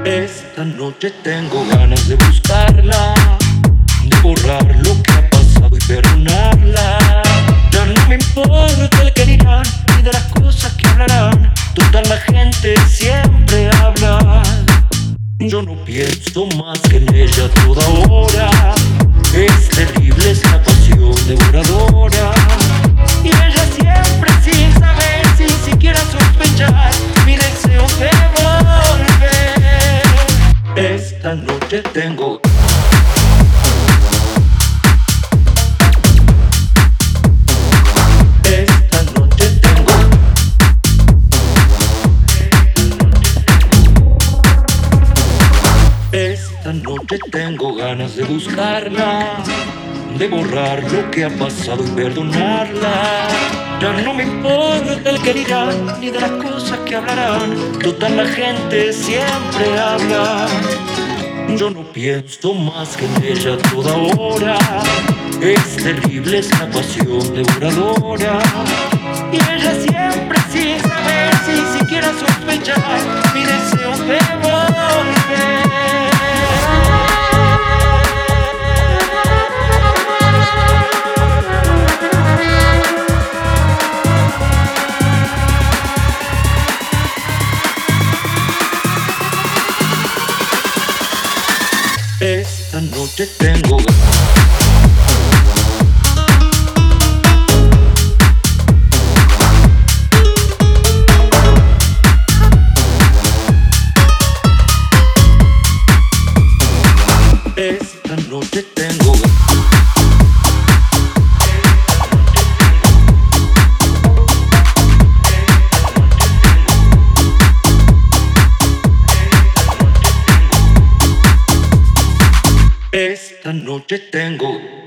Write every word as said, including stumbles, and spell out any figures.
Esta noche tengo ganas de buscarla, de borrar lo que ha pasado y perdonarla. Ya no me importa el que dirán, ni de las cosas que hablarán. Total, la gente siempre habla. Yo no pienso más que en ella a toda hora. Es terrible, es la pasión devoradora. Y ella siempre sin saber, sin siquiera sospechar, mi deseo de volver. Esta noche tengo Esta noche tengo Esta noche tengo ganas de buscarla, de borrar lo que ha pasado y perdonarla. Ya no me importa el que dirán, ni de las cosas que hablarán. Total, la gente siempre habla. Yo no pienso más que en ella a toda hora. Es terrible, es la pasión devoradora. Y ella siempre sin saber, sin siquiera sospechar, mi deseo de volver. Esta noche tengo Esta noche tengo Esta noche tengo